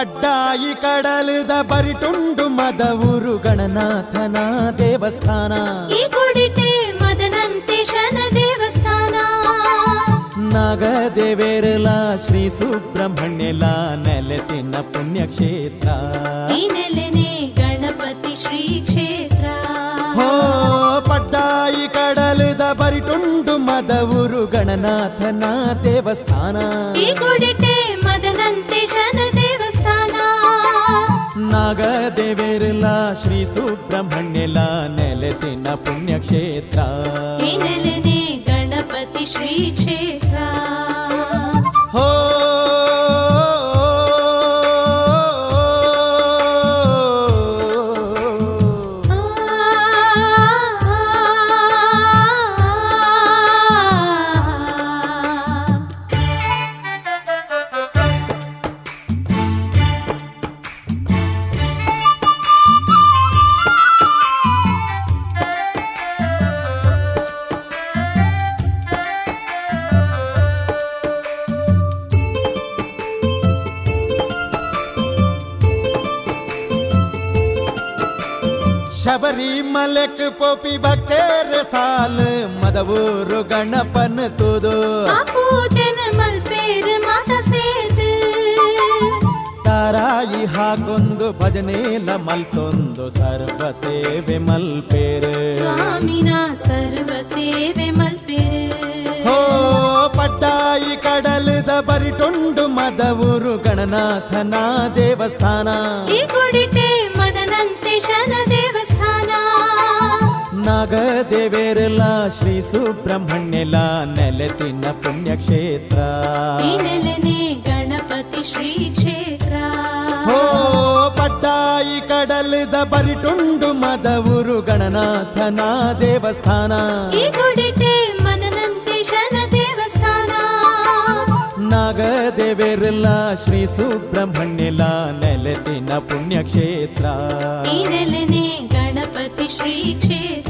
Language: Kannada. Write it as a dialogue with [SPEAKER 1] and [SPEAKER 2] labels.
[SPEAKER 1] ಪಡ್ಡಾಯಿ ಕಡಲದ ಬರಿಟುಂಡು ಮದವೂರು ಗಣನಾಥನ ದೇವಸ್ಥಾನ.
[SPEAKER 2] ಈ ಗುಡಿಟೆ ಮದನಂತೇಶನ ದೇವಸ್ಥಾನ.
[SPEAKER 1] ನಾಗದೇವೇರಲ ಶ್ರೀ ಸುಬ್ರಹ್ಮಣ್ಯಲ ನೆಲೆತಿನ ಪುಣ್ಯಕ್ಷೇತ್ರ.
[SPEAKER 2] ಈ ನೆಲೆನೆ ಗಣಪತಿ ಶ್ರೀ ಕ್ಷೇತ್ರ.
[SPEAKER 1] ಹೋ ಪಡ್ಡಾಯಿ ಕಡಲದ ಬರಿಟುಂಡು ಮದವೂರು ಗಣನಾಥನ ದೇವಸ್ಥಾನ.
[SPEAKER 2] ಈ ಗುಡಿಟೆ ಮದನಂತೇಶನ ದೇವಸ್ಥಾನ.
[SPEAKER 1] ನಾಗದೇವೇರಲ ಶ್ರೀ ಸುಬ್ರಹ್ಮಣ್ಯಲ ನೆಲೆತಿನ ಪುಣ್ಯಕ್ಷೇತ್ರ.
[SPEAKER 2] ಈ ನೆಲೆನೆ ಗಣಪತಿ ಶ್ರೀ ಕ್ಷೇತ್ರ.
[SPEAKER 1] ಹೋ ಶಬರಿಮಲೆಕ್ ಪೋಪಿ ಭಕ್ತೇರ ಸಾಲ್ ಮದವೂರು ಗಣಪನ್ ತುದು.
[SPEAKER 2] ಪೂಜನ ಮಲ್ಪೇರ್ ಮಾತ ಸೇತು.
[SPEAKER 1] ತಾರಾಯಿ ಹಾಕೊಂದು ಭಜನೇಲ ಮಲ್ತೊಂದು ಸರ್ವ ಸೇವೆ ಮಲ್ಪೇರ್.
[SPEAKER 2] ಸ್ವಾಮಿನ ಸರ್ವ ಸೇವೆ ಮಲ್ಪೇರ್.
[SPEAKER 1] ಹೋ ಪಡ್ಡಾಯಿ ಕಡಲದ ಬರಿಟುಂಡು ಮದವೂರು ಗಣನಾಥನ ದೇವಸ್ಥಾನ.
[SPEAKER 2] ಈ ಗುಡಿಟೆ ಮದನಂತೇಶನ ದೇವಸ್ಥಾನ.
[SPEAKER 1] ನಾಗದೇವೇರಲ ಶ್ರೀ ಸುಬ್ರಹ್ಮಣ್ಯಲ ನೆಲೆತಿನ ಪುಣ್ಯಕ್ಷೇತ್ರ.
[SPEAKER 2] ಈ ನೆಲೆನೆ ಗಣಪತಿ ಶ್ರೀ ಕ್ಷೇತ್ರ.
[SPEAKER 1] ಹೋ ಪಡ್ಡಾಯಿ ಕಡಲದ ಬರಿಟುಂಡು ಮದವೂರು ಗಣನಾಥನ ದೇವಸ್ಥಾನ.
[SPEAKER 2] ಈ ಗುಡಿಟೆ ಮದನಂತೇಶನ ದೇವಸ್ಥಾನ.
[SPEAKER 1] ನಾಗದೇವೇರಲ ಶ್ರೀ ಸುಬ್ರಹ್ಮಣ್ಯಲ ನೆಲೆತಿನ ಪುಣ್ಯಕ್ಷೇತ್ರ.
[SPEAKER 2] ಈ ನೆಲೆನೆ ಗಣಪತಿ ಶ್ರೀ ಕ್ಷೇತ್ರ.